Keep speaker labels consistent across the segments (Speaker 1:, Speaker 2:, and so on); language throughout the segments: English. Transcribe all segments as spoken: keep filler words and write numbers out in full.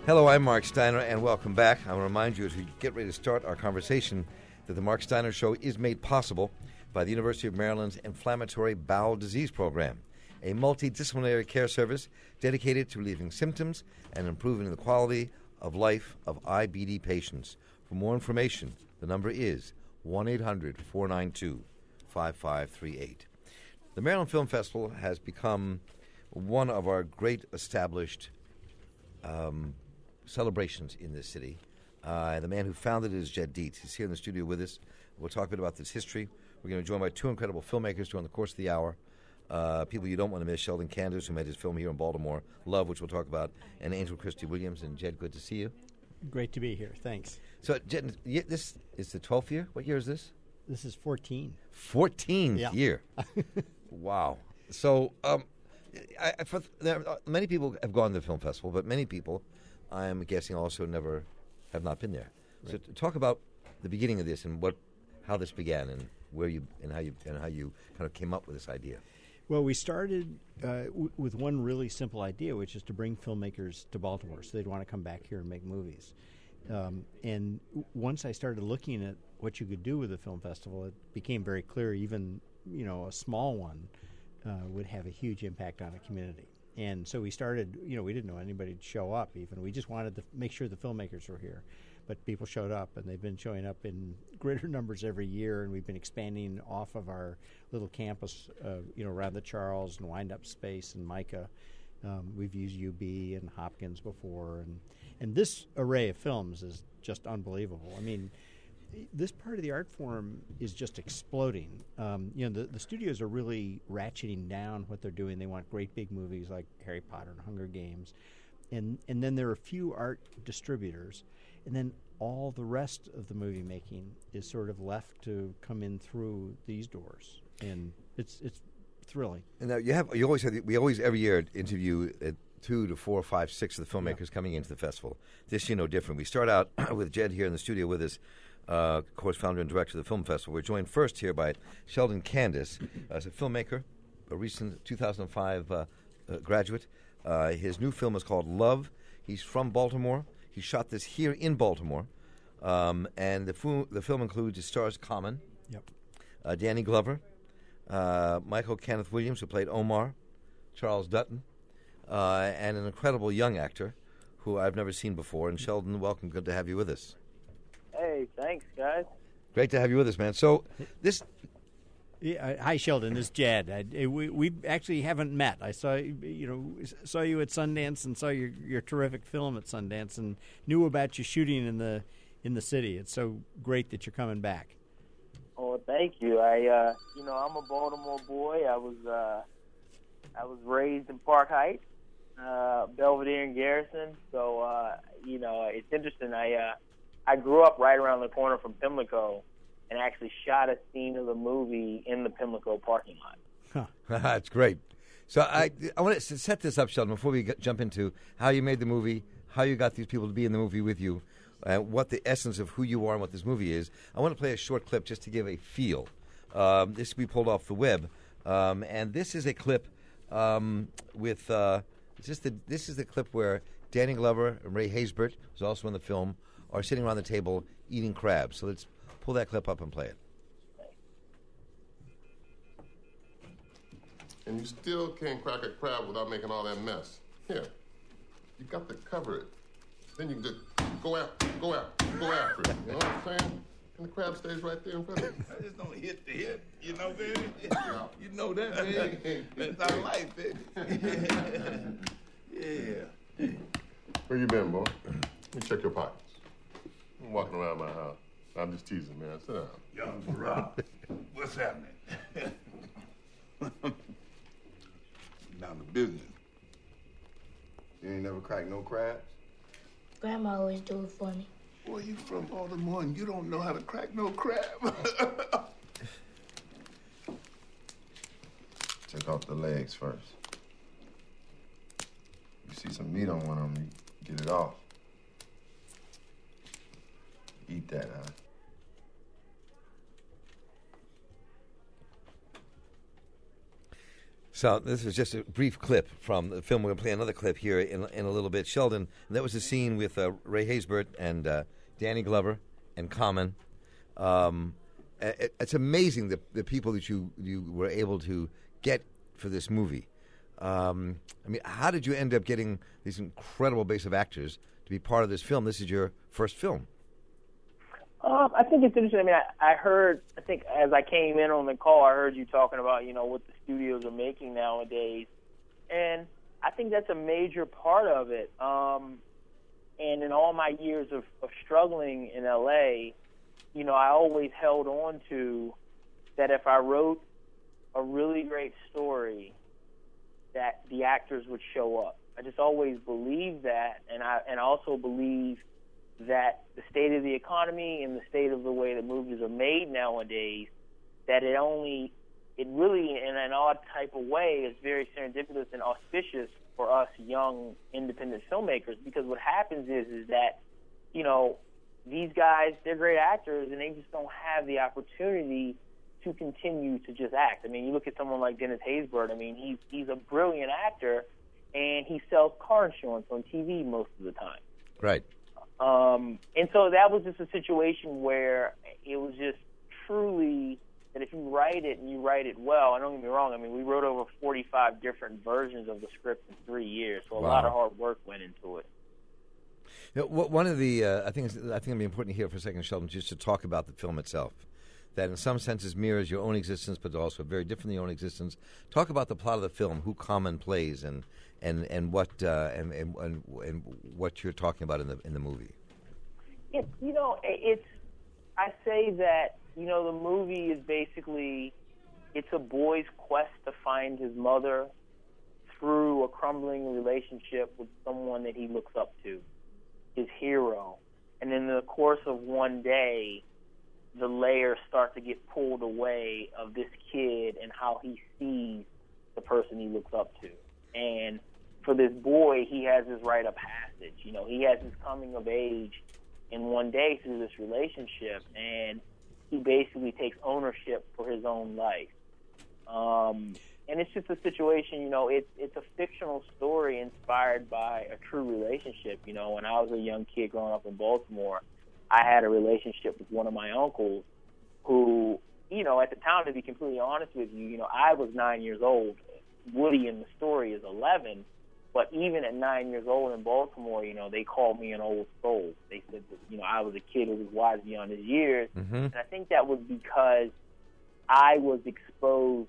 Speaker 1: Hello, I'm Mark Steiner, and welcome back. I want to remind you as we get ready to start our conversation that the Mark Steiner Show is made possible by the University of Maryland's Inflammatory Bowel Disease Program, a multidisciplinary care service dedicated to relieving symptoms and improving the quality of life of I B D patients. For more information, the number is one eight hundred four nine two five five three eight. The Maryland Film Festival has become one of our great established um, celebrations in this city. Uh, the man who founded it is Jed Dietz. He's here in the studio with us. We'll talk a bit about this history. We're going to be joined by two incredible filmmakers during the course of the hour. Uh, people you don't want to miss, Sheldon Candace, who made his film here in Baltimore, Love, which we'll talk about, and Angel Christie Williams. And Jed, good to see you.
Speaker 2: Great to be here. Thanks.
Speaker 1: So, Jed, this is the twelfth year? What year is this?
Speaker 2: This is fourteen.
Speaker 1: fourteenth
Speaker 2: yeah.
Speaker 1: year. Wow. So, um, I, I, for, there, uh, many people have gone to the film festival, but many people, I'm guessing, also never have not been there. Right. So, talk about the beginning of this and what, how this began, and where you and how you and how you kind of came up with this idea.
Speaker 2: Well, we started uh, w- with one really simple idea, which is to bring filmmakers to Baltimore, so they'd want to come back here and make movies. Um, and w- once I started looking at what you could do with a film festival, it became very clear. Even you know a small one uh, would have a huge impact on a community. And so we started, you know, we didn't know anybody would show up even. We just wanted to make sure the filmmakers were here. But people showed up, and they've been showing up in greater numbers every year, and we've been expanding off of our little campus, uh, you know, around the Charles and Wind-Up Space and Micah. Um, we've used U B and Hopkins before, and, and this array of films is just unbelievable. I mean, this part of the art form is just exploding. Um, you know, the, the studios are really ratcheting down what they're doing. They want great big movies like Harry Potter and Hunger Games. And and then there are a few art distributors. And then all the rest of the movie making is sort of left to come in through these doors. And it's it's thrilling.
Speaker 1: And now you have you always have the, we always every year interview uh, two to four, five, six of the filmmakers yeah. coming into the festival. This year no different. We start out with Jed here in the studio with us. Uh, of course, founder and director of the film festival. We're joined first here by Sheldon Candace, uh, as a filmmaker, a recent two thousand five uh, uh, graduate. Uh, his new film is called Love. He's from Baltimore. He shot this here in Baltimore, um, and the, fu- the film includes it stars Common,
Speaker 2: yep,
Speaker 1: uh, Danny Glover, uh, Michael Kenneth Williams, who played Omar, Charles Dutton, uh, and an incredible young actor who I've never seen before. And Sheldon, welcome. Good to have you with us.
Speaker 3: Hey, thanks, guys.
Speaker 1: Great to have you with us, man. So this...
Speaker 2: Yeah, uh, hi, Sheldon. This is Jed. I, we we actually haven't met. I saw you know saw you at Sundance and saw your your terrific film at Sundance and knew about you shooting in the in the city. It's so great that you're coming back.
Speaker 3: Oh, thank you. I uh, you know I'm a Baltimore boy. I was uh, I was raised in Park Heights, uh, Belvedere and Garrison. So uh, you know it's interesting. I uh, I grew up right around the corner from Pimlico, and actually shot a scene of the movie in the Pimlico parking lot.
Speaker 1: Huh. That's great. So I I want to set this up, Sheldon, before we get, jump into how you made the movie, how you got these people to be in the movie with you, uh, what the essence of who you are and what this movie is. I want to play a short clip just to give a feel. Um, this we pulled off the web, um, and this is a clip um, with uh, this, the, this is the clip where Danny Glover and Ray Haysbert, who's also in the film, are sitting around the table eating crabs. So let's pull that clip up and play it.
Speaker 4: And you still can't crack a crab without making all that mess. Here, you got to cover it. Then you can just go out, go out, go after it. You know what I'm saying? And the crab stays right there in front of you.
Speaker 5: I just don't hit the hit, you know, baby. You know that, baby. That's our life, baby. Yeah.
Speaker 4: Where you been, boy? Let me check your pockets. I'm walking around my house. I'm just teasing, man. Sit down.
Speaker 5: Young Rob, what's happening? Down to business.
Speaker 6: You ain't never cracked no crabs?
Speaker 7: Grandma always do it for me.
Speaker 5: Boy, you from Baltimore and you don't know how to crack no crab.
Speaker 6: Take off the legs first. You see some meat on one of them, you get it off. Eat that, huh?
Speaker 1: So this was just a brief clip from the film. We're going to play another clip here in, in a little bit. Sheldon, that was a scene with uh, Ray Haysbert and uh, Danny Glover and Common. Um, it, it's amazing the, the people that you, you were able to get for this movie. Um, I mean, how did you end up getting these incredible base of actors to be part of this film? This is your first film.
Speaker 3: Um, I think it's interesting. I mean, I, I heard, I think as I came in on the call, I heard you talking about, you know, what the studios are making nowadays. And I think that's a major part of it. Um, and in all my years of, of struggling in L A, you know, I always held on to that if I wrote a really great story, that the actors would show up. I just always believed that, and I and I also believe that the state of the economy and the state of the way that movies are made nowadays, that it only, it really, in an odd type of way, is very serendipitous and auspicious for us young independent filmmakers, because what happens is, is that, you know, these guys, they're great actors, and they just don't have the opportunity to continue to just act. I mean, you look at someone like Dennis Haysbert. I mean, he's he's a brilliant actor, and he sells car insurance on T V most of the time.
Speaker 1: Right.
Speaker 3: Um, and so that was just a situation where it was just truly that if you write it and you write it well, and don't get me wrong, I mean, we wrote over forty-five different versions of the script in three years, so a
Speaker 1: Wow.
Speaker 3: lot of hard work went into it.
Speaker 1: You know, one of the, uh, I think, it's, I think it'd be important here for a second, Sheldon, just to talk about the film itself. That in some senses mirrors your own existence, but also very different than your own existence. Talk about the plot of the film, who Common plays, and and and what uh, and, and and and what you're talking about in the in the movie.
Speaker 3: It's you know it's I say that you know the movie is basically it's a boy's quest to find his mother through a crumbling relationship with someone that he looks up to, his hero, and in the course of one day, the layers start to get pulled away of this kid and how he sees the person he looks up to. And for this boy, he has his rite of passage. You know, he has his coming of age in one day through this relationship, and he basically takes ownership for his own life. Um, and it's just a situation, you know, it's it's a fictional story inspired by a true relationship. You know, when I was a young kid growing up in Baltimore, I had a relationship with one of my uncles who, you know, at the time, to be completely honest with you, you know, I was nine years old. Woody in the story is eleven. But even at nine years old in Baltimore, you know, they called me an old soul. They said that, you know, I was a kid who was wise beyond his years.
Speaker 1: Mm-hmm.
Speaker 3: And I think that was because I was exposed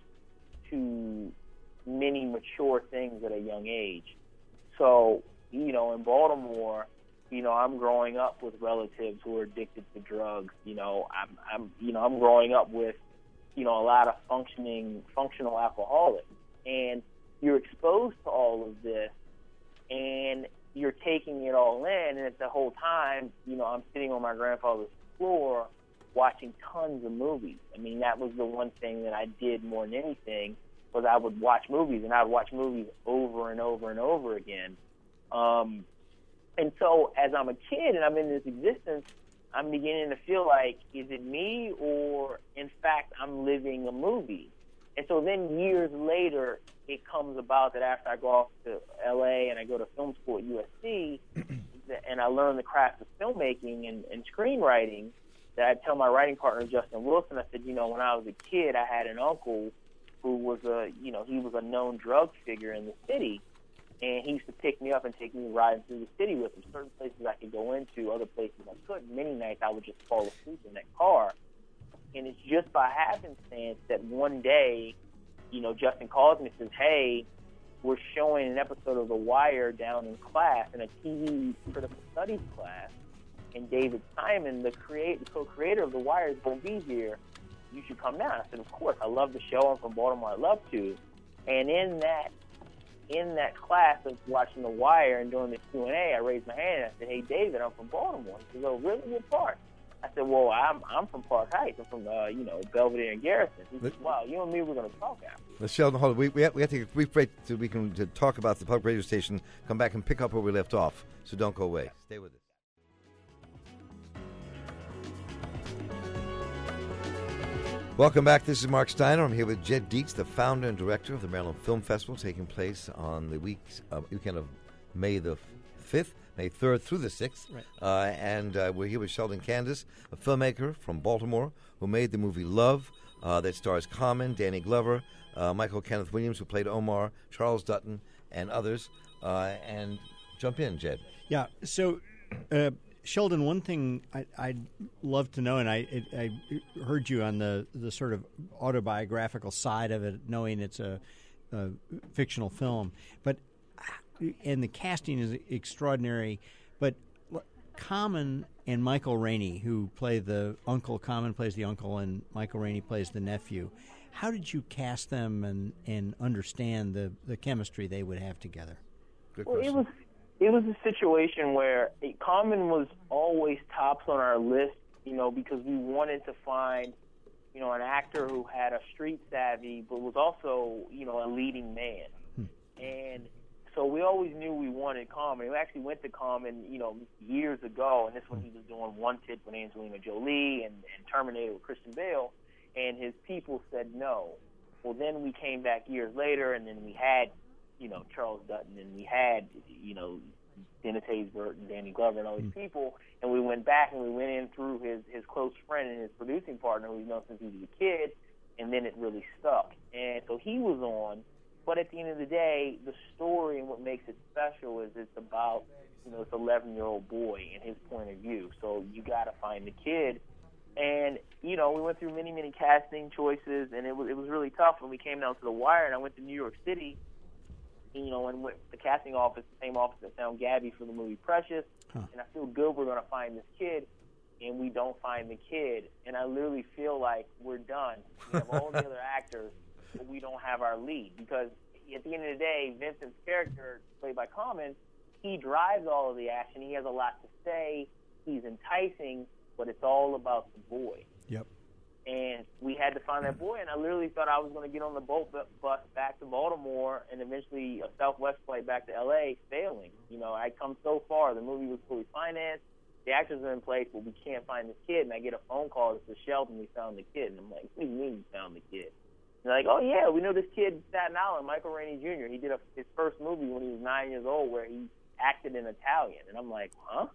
Speaker 3: to many mature things at a young age. So, you know, in Baltimore, you know, I'm growing up with relatives who are addicted to drugs. You know, I'm, I'm, you know, I'm growing up with, you know, a lot of functioning, functional alcoholics, and you're exposed to all of this, and you're taking it all in. And at the whole time, you know, I'm sitting on my grandfather's floor watching tons of movies. I mean, that was the one thing that I did more than anything, was I would watch movies, and I would watch movies over and over and over again. Um, And so as I'm a kid and I'm in this existence, I'm beginning to feel like, is it me, or in fact I'm living a movie? And so then years later, it comes about that after I go off to L A and I go to film school at U S C and I learn the craft of filmmaking and, and screenwriting, that I tell my writing partner, Justin Wilson, I said, you know, when I was a kid, I had an uncle who was a, you know, he was a known drug figure in the city. And he used to pick me up and take me riding through the city with him. Certain places I could go into, other places I couldn't. Many nights I would just fall asleep in that car. And it's just by happenstance that one day, you know, Justin calls me and says, hey, we're showing an episode of The Wire down in class, in a T V critical studies class. And David Simon, the, create, the co-creator of The Wire, is going to be here. You should come down. I said, of course. I love the show. I'm from Baltimore. I'd love to. And in that in that class of watching The Wire and doing the Q and A, I raised my hand and I said, hey, David, I'm from Baltimore. He said, oh, really? What part? I said, well, I'm I'm from Park Heights. I'm from, uh, you know, Belvedere and Garrison. He said, wow, you and me, we're going to talk after.
Speaker 1: Let's, Sheldon, hold on. We, we, have, we have to take a brief break so we can to talk about the public radio station, come back and pick up where we left off. So don't go away. Stay with us. Welcome back. This is Mark Steiner. I'm here with Jed Dietz, the founder and director of the Maryland Film Festival, taking place on the week, uh, weekend of May the fifth, May third through the sixth.
Speaker 2: Right.
Speaker 1: Uh, and uh, we're here with Sheldon Candace, a filmmaker from Baltimore who made the movie Love, uh, that stars Common, Danny Glover, uh, Michael Kenneth Williams, who played Omar, Charles Dutton, and others. Uh, and jump in, Jed.
Speaker 2: Yeah, so... Uh, Sheldon, one thing I, I'd love to know, and I, it, I heard you on the, the sort of autobiographical side of it, knowing it's a, a fictional film, but and the casting is extraordinary. But Common and Michael Rainey, who play the uncle, Common plays the uncle, and Michael Rainey plays the nephew. How did you cast them and, and understand the, the chemistry they would have together?
Speaker 1: Good
Speaker 3: Well,
Speaker 1: question.
Speaker 3: it was it was a situation where Common was always tops on our list, you know, because we wanted to find, you know, an actor who had a street savvy but was also, you know, a leading man. Hmm. And so we always knew we wanted Common. We actually went to Common, you know, years ago, and this when he was doing Wanted with Angelina Jolie and, and Terminator with Christian Bale, and his people said no. Well, then we came back years later, and then we had, you know, Charles Dutton, and we had, you know, Dennis Haysbert and Danny Glover and all these mm. people, and we went back and we went in through his, his close friend and his producing partner who we've known since he was a kid, and then it really stuck. And so he was on, but at the end of the day, the story and what makes it special is it's about, you know, this eleven-year-old boy and his point of view. So you got to find the kid. And, you know, we went through many, many casting choices, and it was, it was really tough when we came down to the wire, and I went to New York City, you know, and went the casting office, the same office that found Gabby for the movie Precious, huh. and I feel good we're going to find this kid, and we don't find the kid, and I literally feel like we're done. We have all the other actors, but we don't have our lead, because at the end of the day, Vincent's character, played by Common, he drives all of the action. He has a lot to say. He's enticing, but it's all about the boy.
Speaker 2: Yep.
Speaker 3: And we had to find that boy, and I literally thought I was going to get on the boat bus back to Baltimore and eventually a Southwest flight back to L A, failing. You know, I'd come so far. The movie was fully financed. The actors are in place, but we can't find this kid. And I get a phone call that says, Sheldon, we found the kid. And I'm like, what do you mean you found the kid? And they're like, oh, yeah, we know this kid in Staten Island, Michael Rainey Junior He did a, his first movie when he was nine years old where he acted in Italian. And I'm like, huh?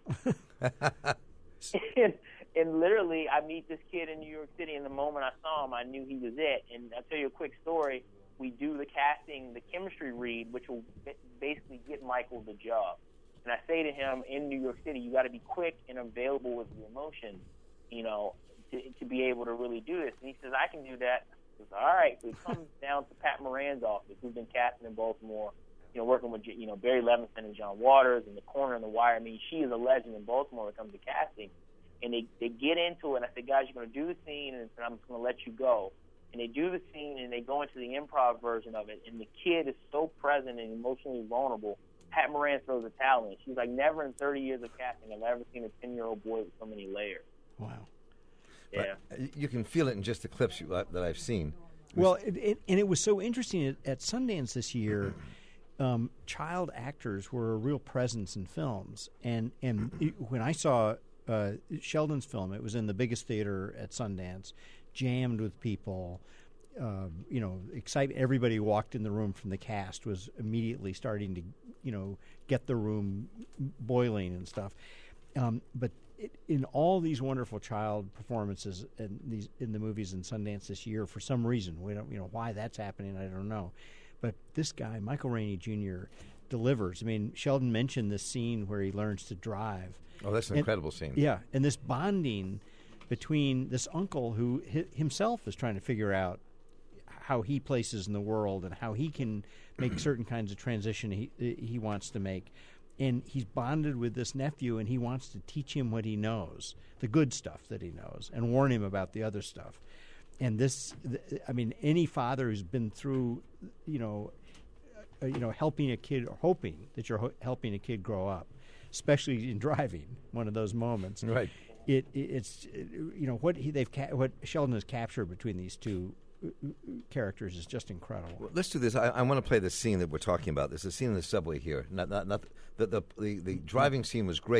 Speaker 3: and, and literally, I meet this kid in New York City, and the moment I saw him, I knew he was it. And I'll tell you a quick story. We do the casting, the chemistry read, which will basically get Michael the job. And I say to him in New York City, you got to be quick and available with your emotions, you know, to, to be able to really do this. And he says, I can do that. I says, all right. So he comes down to Pat Moran's office, who's been casting in Baltimore, you know, working with, you know, Barry Levinson and John Waters and The Corner and The Wire. I mean, she is a legend in Baltimore when it comes to casting. And they, they get into it, and I said, guys, you're going to do the scene, and I'm just going to let you go. And they do the scene, and they go into the improv version of it, and the kid is so present and emotionally vulnerable. Pat Moran throws a towel in. She's like, never in thirty years of casting have I ever seen a ten-year-old boy with so many layers.
Speaker 2: Wow.
Speaker 3: Yeah.
Speaker 1: But you can feel it in just the clips you, uh, that I've seen.
Speaker 2: Well, it, it, and it was so interesting at, at Sundance this year. Um, child actors were a real presence in films, and and it, when I saw uh, Sheldon's film, it was in the biggest theater at Sundance, jammed with people. Uh, you know, excited. Everybody who walked in the room from the cast was immediately starting to, you know, get the room boiling and stuff. Um, but it, in all these wonderful child performances in these in the movies in Sundance this year, for some reason, we don't, you know, why that's happening, I don't know. But this guy, Michael Rainey Junior, delivers. I mean, Sheldon mentioned this scene where he learns to drive.
Speaker 1: Oh, that's an
Speaker 2: and,
Speaker 1: incredible scene.
Speaker 2: Yeah, and this bonding between this uncle who hi, himself is trying to figure out how he places in the world and how he can make certain kinds of transition he he wants to make. And he's bonded with this nephew, and he wants to teach him what he knows, the good stuff that he knows, and warn him about the other stuff. And this, I mean, any father who's been through, you know, uh, you know, helping a kid or hoping that you're ho- helping a kid grow up, especially in driving, one of those moments.
Speaker 1: Right.
Speaker 2: It, it it's it, you know what he they've ca- what Sheldon has captured between these two characters is just incredible.
Speaker 1: Well, let's do this. I, I want to play the scene that we're talking about. There's a scene in the subway here. Not, not, not the, the the the driving scene was great,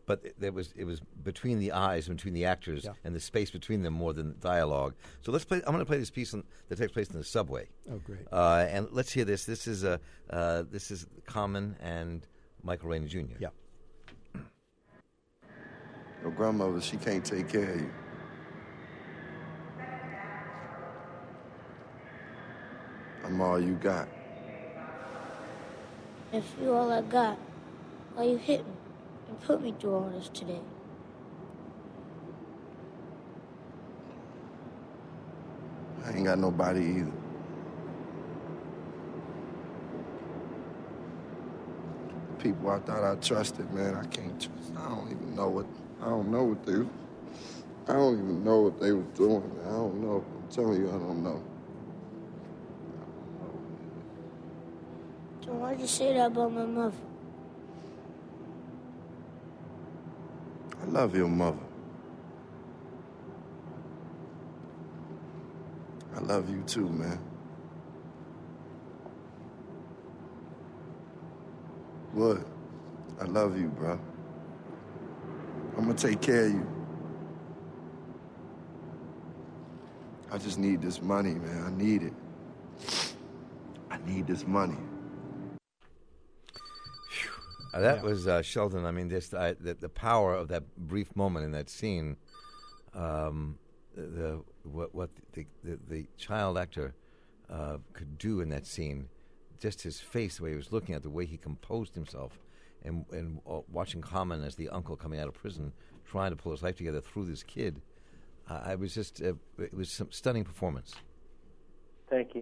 Speaker 1: but it, it was it was between the eyes, between the actors,
Speaker 2: Yeah.
Speaker 1: and the space between them more than dialogue. So let's play. I'm going to play this piece on, that takes place in the subway.
Speaker 2: Oh, great.
Speaker 1: Uh, and let's hear this. This is a uh, this is Common and Michael Rainey Junior
Speaker 2: Yeah.
Speaker 6: Your grandmother, she can't take care of you. I'm all you got.
Speaker 7: If you all I got, why you hit me and put me through all this today?
Speaker 6: I ain't got nobody either. People I thought I trusted, man, I can't trust. I don't even know what, I don't know what they, I don't even know what they was doing, man. I don't know. I'm telling you, I don't know.
Speaker 7: So why'd you say that about my mother?
Speaker 6: I love your mother. I love you too, man. Wood, I love you, bro. I'm gonna take care of you. I just need this money, man. I need it. I need this money.
Speaker 1: Uh, that
Speaker 2: Yeah.
Speaker 1: was uh, Sheldon. I mean, just uh, the, the power of that brief moment in that scene. Um, the what what the the, the child actor uh, could do in that scene, just his face, the way he was looking at, the way he composed himself, and and uh, watching Common as the uncle coming out of prison, trying to pull his life together through this kid. Uh, I was just uh, it was some stunning performance.
Speaker 3: Thank you.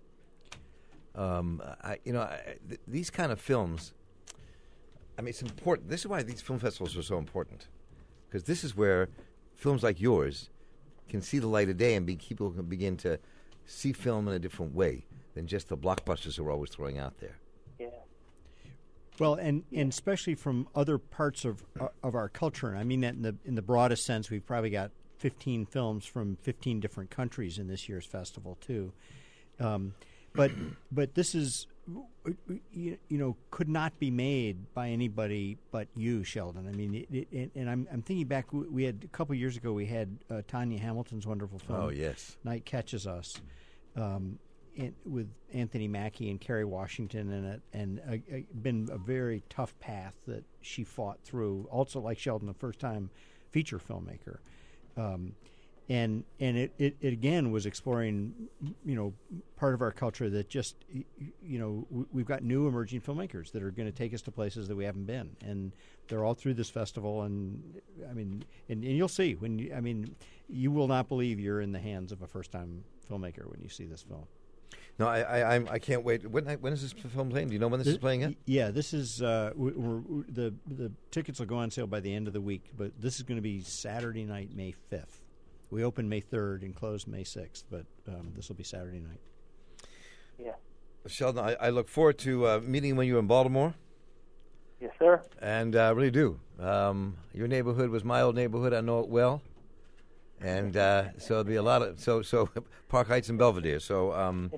Speaker 1: Um, I you know I, th- these kind of films. I mean, it's important. This is why these film festivals are so important, because this is where films like yours can see the light of day, and be, people can begin to see film in a different way than just the blockbusters we're always throwing out there.
Speaker 3: Yeah.
Speaker 2: Well, and, and especially from other parts of uh, of our culture, and I mean that in the in the broadest sense. We've probably got fifteen films from fifteen different countries in this year's festival too. Um, but but this is you, you know could not be made by anybody but you, Sheldon. I mean, it, it, and I'm I'm thinking back. We had a couple years ago. We had uh, Tanya Hamilton's wonderful film.
Speaker 1: Oh yes,
Speaker 2: Night Catches Us. Um, In, with Anthony Mackie and Kerry Washington in it, and uh, uh, been a very tough path that she fought through. Also, like Sheldon, a first-time feature filmmaker, um, and and it, it, it again was exploring, you know, part of our culture that just, you know, we, we've got new emerging filmmakers that are going to take us to places that we haven't been, and they're all through this festival. And I mean, and, and you'll see when you, I mean, you will not believe you're in the hands of a first-time filmmaker when you see this film.
Speaker 1: no, I I I'm, I can't wait. When when is this film playing? Do you know when this is playing yet?
Speaker 2: Yeah, this is uh, we, we're, we're, the the tickets will go on sale by the end of the week, but this is going to be Saturday night, May fifth. We open May third and close May sixth, but um, this will be Saturday night.
Speaker 3: Yeah.
Speaker 1: Sheldon, I, I look forward to uh, meeting when you're in Baltimore,
Speaker 3: Yes, sir.
Speaker 1: and I uh, really do. Um, your neighborhood was my old neighborhood. I know it well. And uh, so there'll be a lot of so so Park Heights and Belvedere. So um,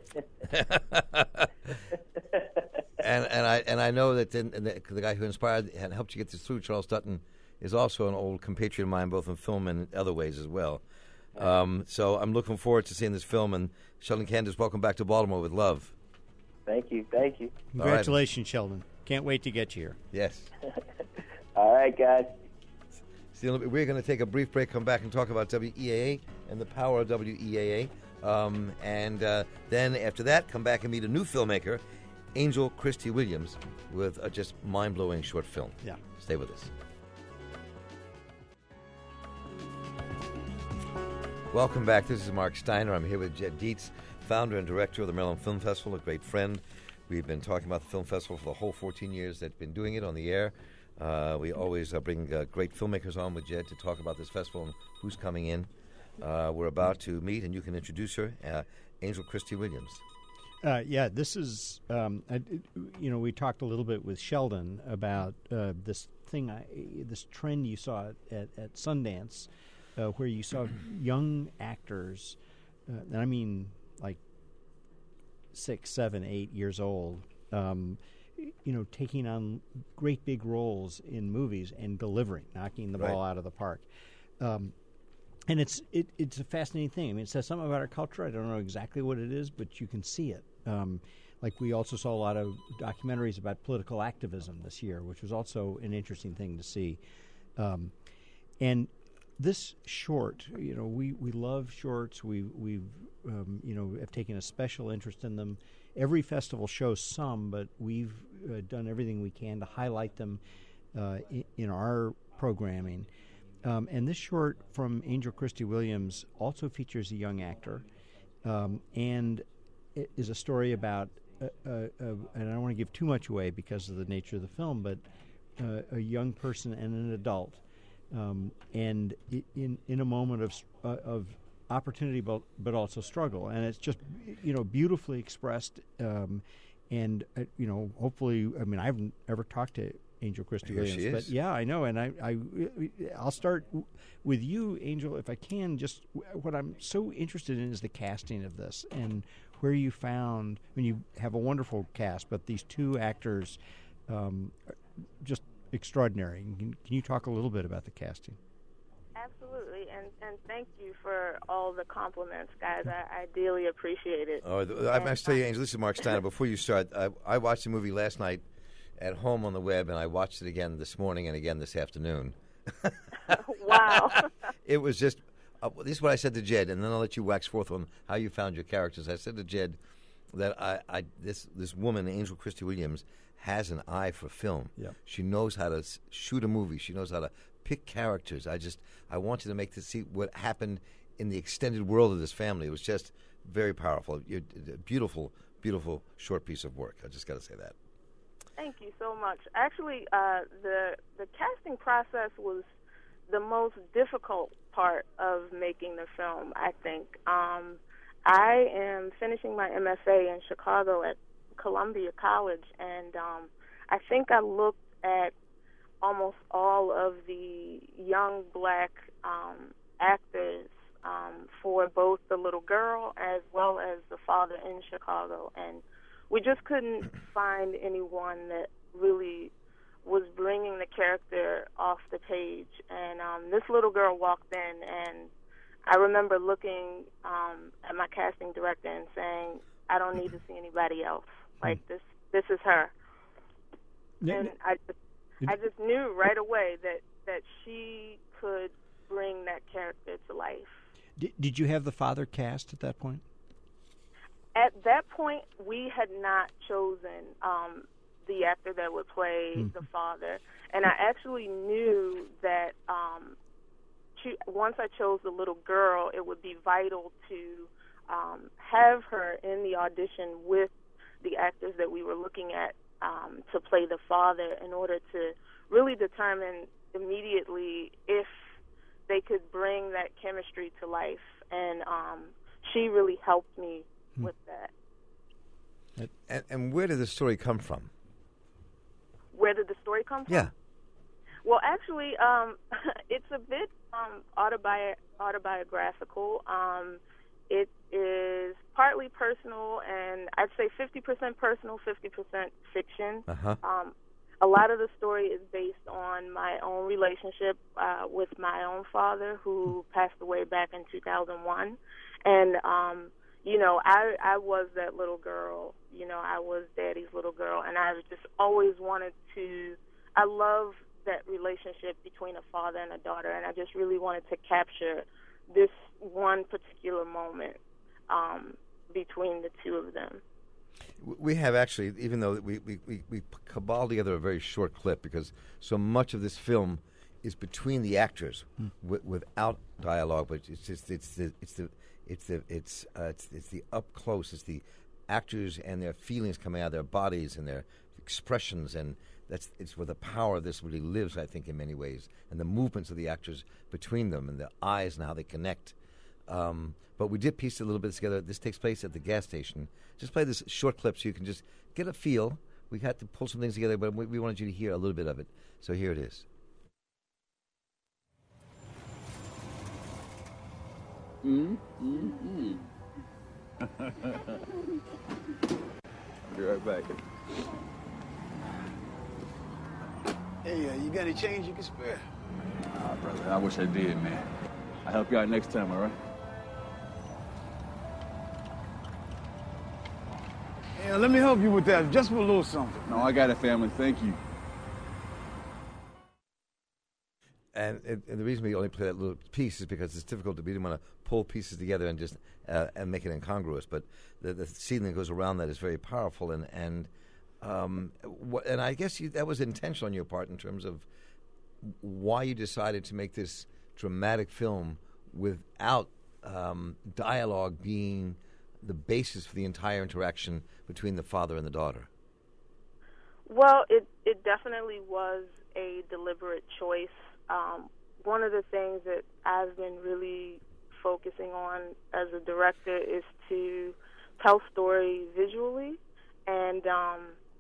Speaker 1: and and I and I know that the, the, the guy who inspired and helped you get this through, Charles Dutton, is also an old compatriot of mine, both in film and in other ways as well. Um, so I'm looking forward to seeing this film. And Sheldon Candace, welcome back to Baltimore with love.
Speaker 3: Thank you. Thank you.
Speaker 2: Congratulations, Sheldon. Can't wait to get you here.
Speaker 1: Yes.
Speaker 3: All right, guys.
Speaker 1: See, we're going to take a brief break, come back and talk about W E A A and the power of W E A A. Um, and uh, then after that, come back and meet a new filmmaker, Angel Christie Williams, with a just mind-blowing short film.
Speaker 2: Yeah.
Speaker 1: Stay with us. Welcome back. This is Mark Steiner. I'm here with Jed Dietz, founder and director of the Maryland Film Festival, a great friend. We've been talking about the film festival for the whole fourteen years that's been doing it on the air. Uh, we always uh, bring uh, great filmmakers on with Jed to talk about this festival and who's coming in. Uh, we're about to meet, and you can introduce her, uh, Angel Christie Williams.
Speaker 2: Uh, yeah, this is, um, I, you know, we talked a little bit with Sheldon about uh, this thing, I, this trend you saw at, at Sundance, uh, where you saw young actors, uh, and I mean like six, seven, eight years old, um, you know, taking on great big roles in movies and delivering, knocking the
Speaker 1: Right.
Speaker 2: ball out of the park. Um, and it's it, it's a fascinating thing. I mean, it says something about our culture. I don't know exactly what it is, but you can see it. Um, like we also saw a lot of documentaries about political activism this year, which was also an interesting thing to see. Um, and this short, you know, we, we love shorts. We we've um, you know have taken a special interest in them. Every festival shows some, but we've uh, done everything we can to highlight them uh, in, in our programming. Um, and this short from Angel Christie Williams also features a young actor, um, and it is a story about, uh, uh, uh, and I don't want to give too much away because of the nature of the film, but uh, a young person and an adult, um, and i- in in a moment of s- uh, of opportunity, but but also struggle, and it's just you know beautifully expressed, um, and uh, you know hopefully, I mean I haven't ever talked to Angel Christie
Speaker 1: Here she
Speaker 2: Williams, but
Speaker 1: is.
Speaker 2: yeah, I know, and I, I I'll start w- with you, Angel, if I can. Just w- what I'm so interested in is the casting of this and where you found. I mean, you have a wonderful cast, but these two actors, um, are just extraordinary. Can, can you talk a little bit about the casting?
Speaker 8: Absolutely, and, and thank you for all the compliments, guys. I, I dearly appreciate it.
Speaker 1: Oh, th- I must tell you, Angel, this is Mark Steiner. Before you start, I, I watched the movie last night at home on the web, and I watched it again this morning and again this afternoon.
Speaker 8: Wow.
Speaker 1: It was just, uh, this is what I said to Jed, and then I'll let you wax forth on how you found your characters. I said to Jed that I, I this this woman, Angel Christie Williams, has an eye for film.
Speaker 2: Yep.
Speaker 1: She knows how to s- shoot a movie. She knows how to pick characters. I just, I want you to make to see what happened in the extended world of this family. It was just very powerful. You're, a beautiful, beautiful short piece of work. I just got to say that.
Speaker 8: Thank you so much. Actually, uh, the the casting process was the most difficult part of making the film, I think. Um, I am finishing my M F A in Chicago at Columbia College, and um, I think I looked at almost all of the young black um, actors um, for both the little girl as well as the father in Chicago, and we just couldn't find anyone that really was bringing the character off the page. And um, this little girl walked in, and I remember looking um, at my casting director and saying, I don't need to see anybody else. Like, this this is her. And I just, I just knew right away that, that she could bring that character to life.
Speaker 2: Did, did you have the father cast at that point?
Speaker 8: At that point, we had not chosen um, the actor that would play
Speaker 2: Mm.
Speaker 8: the father, and I actually knew that um, she, once I chose the little girl, it would be vital to um, have her in the audition with the actors that we were looking at um, to play the father, in order to really determine immediately if they could bring that chemistry to life. And um, she really helped me with that.
Speaker 1: And, and where did the story come from?
Speaker 8: Where did the story come from?
Speaker 1: Yeah.
Speaker 8: Well, actually, um, it's a bit um, autobi- autobiographical. Um, it is partly personal, and I'd say fifty percent personal, fifty percent fiction.
Speaker 1: Uh-huh.
Speaker 8: Um, a lot of the story is based on my own relationship uh, with my own father, who passed away back in two thousand one. And, um, you know, I, I was that little girl. You know, I was Daddy's little girl, and I just always wanted to, I love that relationship between a father and a daughter, and I just really wanted to capture this one particular moment um, between the two of them.
Speaker 1: We have actually, even though we, we, we, we cabal together a very short clip, because so much of this film is between the actors
Speaker 2: Hmm.
Speaker 1: w- without dialogue, but it's just it's the it's the it's the it's uh, it's, it's the up close, it's the actors and their feelings coming out of their bodies and their expressions, and that's it's where the power of this really lives, I think, in many ways, and the movements of the actors between them and the eyes and how they connect. Um, but we did piece a little bit together. This takes place at the gas station. Just play this short clip so you can just get a feel. We had to pull some things together, but we, we wanted you to hear a little bit of it. So here it is.
Speaker 9: Mm, mm, mm. I'll be right back.
Speaker 10: you got any change you can spare?
Speaker 9: Nah, brother, I wish I did, man. I'll help you out next time, all right?
Speaker 10: Yeah, let me help you with that, just for a little something.
Speaker 9: No, I got it, family. Thank you.
Speaker 1: And, and, and the reason we only play that little piece is because it's difficult to. We didn't want to pull pieces together and just uh, and make it incongruous. But the, the scene that goes around that is very powerful, and and um, wh- and I guess you, that was intentional on your part in terms of why you decided to make this dramatic film without um, dialogue being the basis for the entire interaction between the father and the daughter.
Speaker 8: Well, it it definitely was a deliberate choice. Um, one of the things that I've been really focusing on as a director is to tell story visually, and um,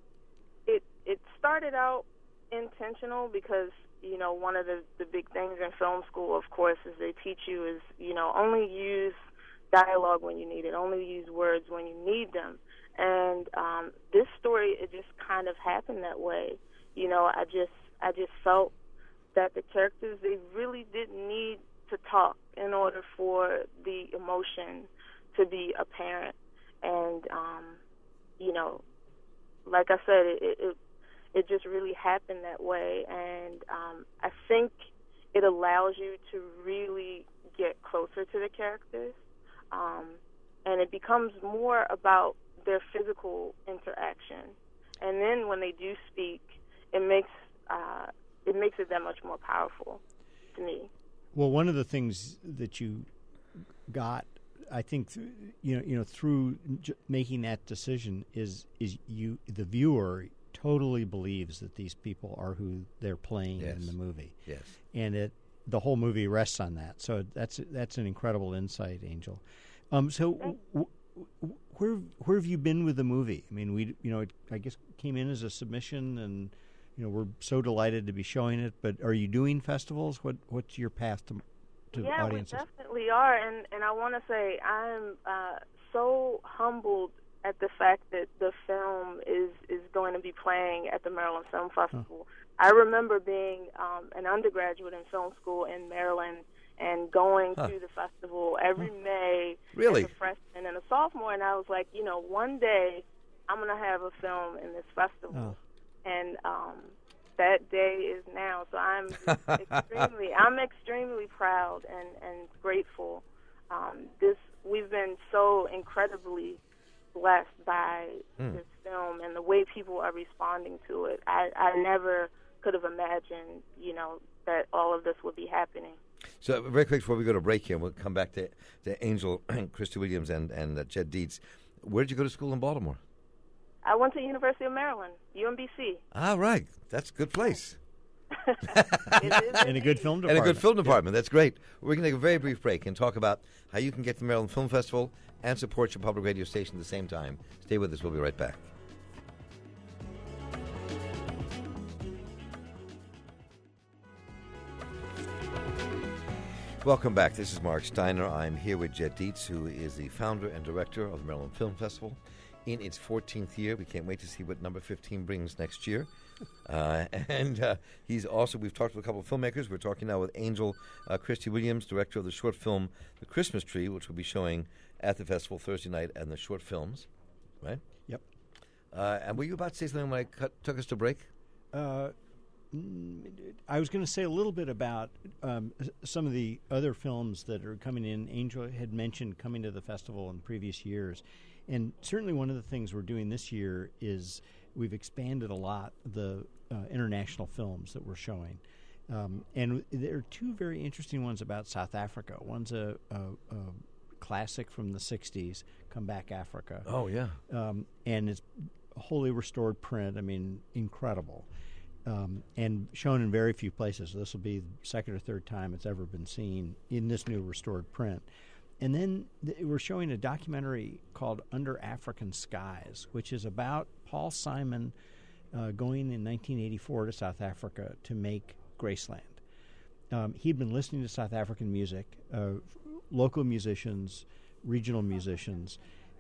Speaker 8: it it started out intentional because, you know, one of the, the big things in film school, of course, is they teach you is, you know, only use dialogue when you need it, only use words when you need them. And um, this story, it just kind of happened that way. You know, I just I just felt that the characters, they really didn't need to talk in order for the emotion to be apparent. And, um, you know, like I said, it, it it just really happened that way. And um, I think it allows you to really get closer to the characters. Um, and it becomes more about their physical interaction. And then when they do speak, it makes uh, it makes it that much more powerful to me.
Speaker 2: Well, one of the things that you got, I think, th- you know, you know, through j- making that decision is is you, the viewer, totally believes that these people are who they're playing
Speaker 1: Yes.
Speaker 2: in the movie.
Speaker 1: Yes.
Speaker 2: And it the whole movie rests on that. So that's that's an incredible insight, Angel. Um, so w- w- where where have you been with the movie? I mean, we you know it, I guess came in as a submission, and you know we're so delighted to be showing it. But are you doing festivals? What what's your path to to
Speaker 8: yeah,
Speaker 2: audiences?
Speaker 8: we definitely are, and and I want to say I'm uh, so humbled at the fact that the film is is going to be playing at the Maryland Film Festival. Huh. I remember being um, an undergraduate in film school in Maryland and going huh. to the festival every huh. May
Speaker 1: really?
Speaker 8: as a freshman and a sophomore, and I was like, you know, one day I'm going to have a film in this festival. Oh. And um, that day is now, so I'm extremely, I'm extremely proud and, and grateful. Um, this we've been so incredibly blessed by mm. this film and the way people are responding to it. I, I never could have imagined, you know, that all of this would be happening.
Speaker 1: So very quick before we go to break here, we'll come back to, to Angel, Christy Williams, and, and uh, Jed Dietz. Where did you go to school in Baltimore?
Speaker 8: I went to University of Maryland, U M B C.
Speaker 1: Ah, right. That's a good place.
Speaker 2: And a good film department.
Speaker 1: And a good film department. Yeah. That's great. We're going to take a very brief break and talk about how you can get to the Maryland Film Festival and support your public radio station at the same time. Stay with us. We'll be right back. Welcome back. This is Mark Steiner. I'm here with Jed Dietz, who is the founder and director of the Maryland Film Festival. In its fourteenth year, we can't wait to see what number fifteen brings next year. Uh, and uh, he's also, we've talked to a couple of filmmakers. We're talking now with Angel uh, Christy Williams, director of the short film The Christmas Tree, which will be showing at the festival Thursday night, and the short films, right?
Speaker 2: Yep.
Speaker 1: Uh, and were you about to say something when I cut, took us to break?
Speaker 2: Uh, I was going to say a little bit about um, some of the other films that are coming in. Angel had mentioned coming to the festival in previous years. And certainly one of the things we're doing this year is we've expanded a lot the uh, international films that we're showing. Um, and there are two very interesting ones about South Africa. One's a, a, a classic from the sixties, Come Back Africa.
Speaker 1: Oh, yeah.
Speaker 2: Um, and it's wholly restored print. I mean, incredible. Um, and shown in very few places. This will be the second or third time it's ever been seen in this new restored print. And then th- we're showing a documentary called Under African Skies, which is about Paul Simon uh, going in nineteen eighty-four to South Africa to make Graceland. Um, he'd been listening to South African music, uh, local musicians, regional musicians,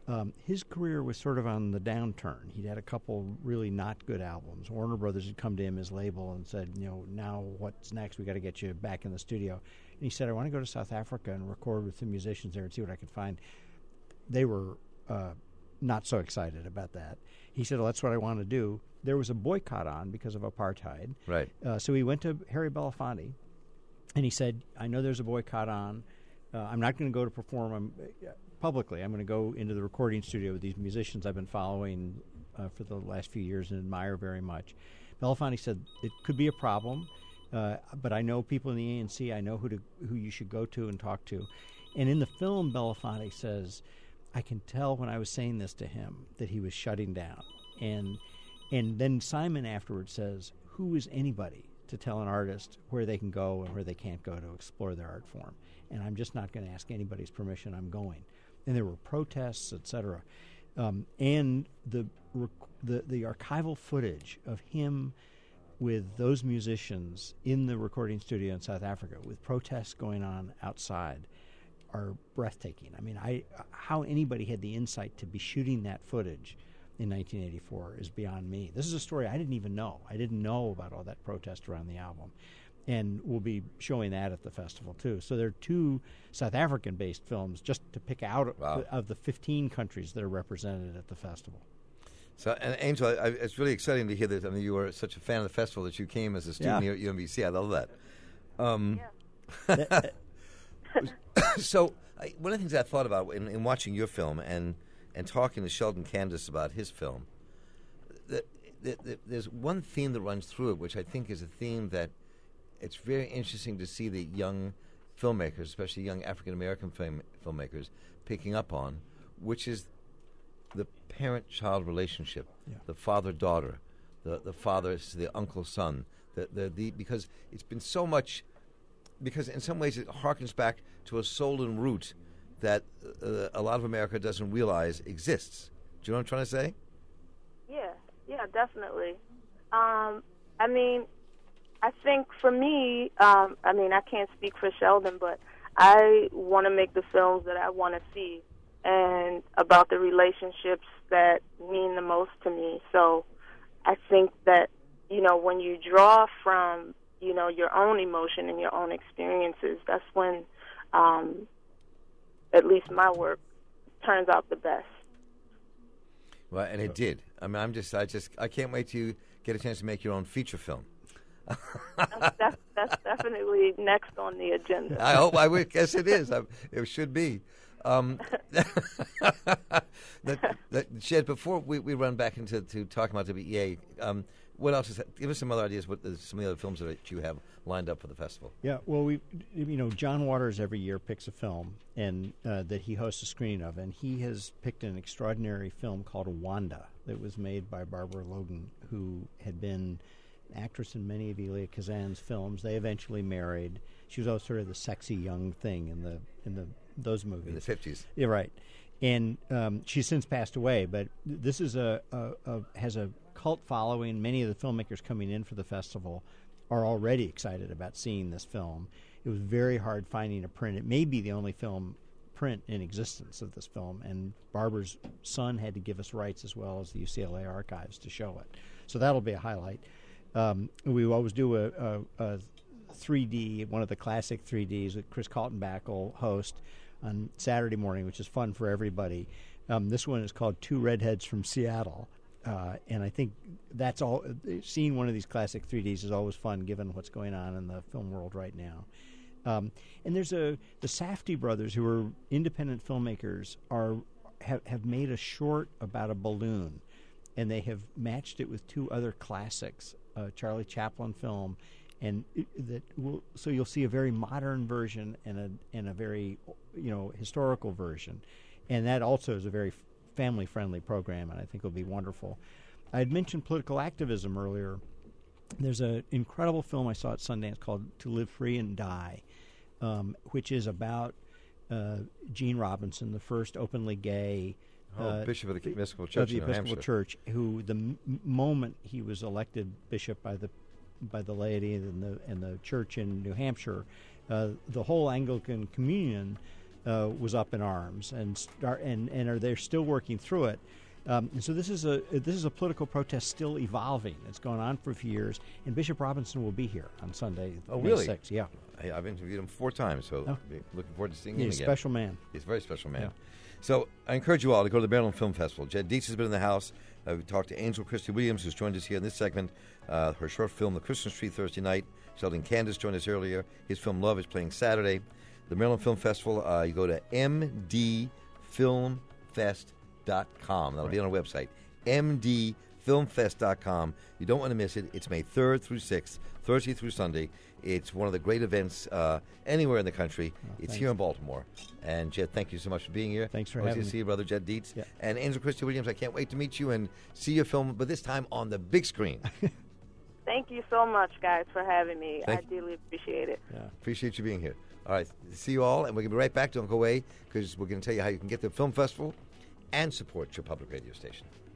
Speaker 2: um, his career was sort of on the downturn. He'd had a couple really not good albums. Warner Brothers had come to him, his label, and said, you know, now what's next? We got to get you back in the studio. And he said, I want to go to South Africa and record with the musicians there and see what I could find. They were uh, not so excited about that. He said, well, that's what I want to do. There was a boycott on because of apartheid.
Speaker 1: Right.
Speaker 2: Uh, so he went to Harry Belafonte, and he said, I know there's a boycott on. Uh, I'm not going to go to perform um, publicly. I'm going to go into the recording studio with these musicians I've been following uh, for the last few years and admire very much. Belafonte said it could be a problem, uh, but I know people in the A N C. I know who to who you should go to and talk to. And in the film, Belafonte says, I can tell when I was saying this to him that he was shutting down. And and then Simon afterwards says, who is anybody to tell an artist where they can go and where they can't go to explore their art form? And I'm just not going to ask anybody's permission. I'm going. And there were protests, et cetera. Um, and the, rec- the the archival footage of him with those musicians in the recording studio in South Africa with protests going on outside are breathtaking. I mean, I how anybody had the insight to be shooting that footage in nineteen eighty-four is beyond me. This is a story I didn't even know. I didn't know about all that protest around the album. And we'll be showing that at the festival, too. So there are two South African-based films just to pick out
Speaker 1: wow.
Speaker 2: of, of the fifteen countries that are represented at the festival.
Speaker 1: So, and Angel, I, I, it's really exciting to hear that. I mean, you were such a fan of the festival that you came as a student
Speaker 2: Yeah.
Speaker 1: here at U M B C. I love that. Um,
Speaker 8: Yeah.
Speaker 1: So, I, one of the things I thought about in, in watching your film and, and talking to Sheldon Candace about his film, that, that, that there's one theme that runs through it, which I think is a theme that it's very interesting to see the young filmmakers, especially young African-American film, filmmakers, picking up on, which is the parent-child relationship,
Speaker 2: yeah.
Speaker 1: the father-daughter, the the father to the uncle-son, the, the the because it's been so much, because in some ways it harkens back to a stolen root that uh, a lot of America doesn't realize exists. Do you know what I'm trying to say?
Speaker 8: Yeah, yeah, definitely. Um, I mean, I think for me, um, I mean, I can't speak for Sheldon, but I want to make the films that I want to see and about the relationships that mean the most to me. So I think that, you know, when you draw from, you know, your own emotion and your own experiences, that's when, um, at least my work turns out the best.
Speaker 1: Well, and it did. I mean, I'm just, I just, I can't wait to get a chance to make your own feature film.
Speaker 8: that's, that's, that's definitely next on the agenda.
Speaker 1: I hope. I would guess it is. I, it should be. Um, that, that, Shed, before we, we run back into to talking about W E A, um, what else is that? Give us some other ideas. What the, some of the other films that you have lined up for the festival?
Speaker 2: Yeah, well, we, you know, John Waters every year picks a film and uh, that he hosts a screening of, and he has picked an extraordinary film called Wanda that was made by Barbara Logan, who had been an actress in many of Elia Kazan's films. They eventually married. She was always sort of the sexy young thing in the in the those movies
Speaker 1: in the fifties.
Speaker 2: Yeah, right. And um, she's since passed away, but this is a, a, a has a cult following. Many of the filmmakers coming in for the festival are already excited about seeing this film. It was very hard finding a print. It may be the only film print in existence of this film, and Barbara's son had to give us rights as well as the U C L A archives to show it. So that'll be a highlight. Um, we always do a, a, a three D, one of the classic three Ds that Chris Kaltenbach will host on Saturday morning, which is fun for everybody. Um, this one is called Two Redheads from Seattle. Uh, and I think that's all. Seeing one of these classic three Ds is always fun, given what's going on in the film world right now. Um, and there's a the Safdie brothers, who are independent filmmakers, are have, have made a short about a balloon, and they have matched it with two other classics, a Charlie Chaplin film, and it, that will so you'll see a very modern version and a and a very you know historical version, and that also is a very family-friendly program, and I think will be wonderful. I had mentioned political activism earlier. There's an incredible film I saw at Sundance called To Live Free and Die, um, which is about uh, Gene Robinson, the first openly gay
Speaker 1: oh,
Speaker 2: uh,
Speaker 1: Bishop of the Episcopal Church
Speaker 2: of the
Speaker 1: in New
Speaker 2: Episcopal
Speaker 1: Hampshire.
Speaker 2: Church, who the m- moment he was elected bishop by the by the laity and the and the church in New Hampshire, uh, the whole Anglican communion uh, was up in arms and start and and are they still working through it. Um, and so this is a this is a political protest still evolving. It's gone on for a few years, and Bishop Robinson will be here on Sunday,
Speaker 1: Oh,
Speaker 2: May
Speaker 1: really?
Speaker 2: sixth. Yeah,
Speaker 1: I, I've interviewed him four times, so
Speaker 2: Oh.
Speaker 1: be looking forward to seeing
Speaker 2: he's
Speaker 1: him
Speaker 2: a
Speaker 1: again.
Speaker 2: special man.
Speaker 1: He's a very special man.
Speaker 2: Yeah.
Speaker 1: So I encourage you all to go to the Maryland Film Festival. Jed Dietz has been in the house. Uh, we talked to Angel Christie Williams, who's joined us here in this segment. Uh, her short film, The Christmas Tree, Thursday night. Sheldon Candace joined us earlier. His film, Love, is playing Saturday. The Maryland Film Festival, uh, you go to m d film fest dot com. That'll be on our website, m d film fest dot com. You don't want to miss it. It's May third through sixth, Thursday through Sunday. It's one of the great events uh, anywhere in the country.
Speaker 2: Oh,
Speaker 1: it's
Speaker 2: thanks.
Speaker 1: here in Baltimore. And Jed, thank you so much for being here.
Speaker 2: Thanks for
Speaker 1: Always
Speaker 2: having
Speaker 1: good to
Speaker 2: me.
Speaker 1: see you, brother Jed Dietz.
Speaker 2: Yeah.
Speaker 1: And Angel Christie Williams, I can't wait to meet you and see your film, but this time on the big screen.
Speaker 8: Thank you so much, guys, for having me.
Speaker 1: Thank
Speaker 8: I dearly appreciate it.
Speaker 2: Yeah.
Speaker 1: Appreciate you being here. All right, see you all, and we're going to be right back. Don't go away, because we're going to tell you how you can get to the film festival and support your public radio station.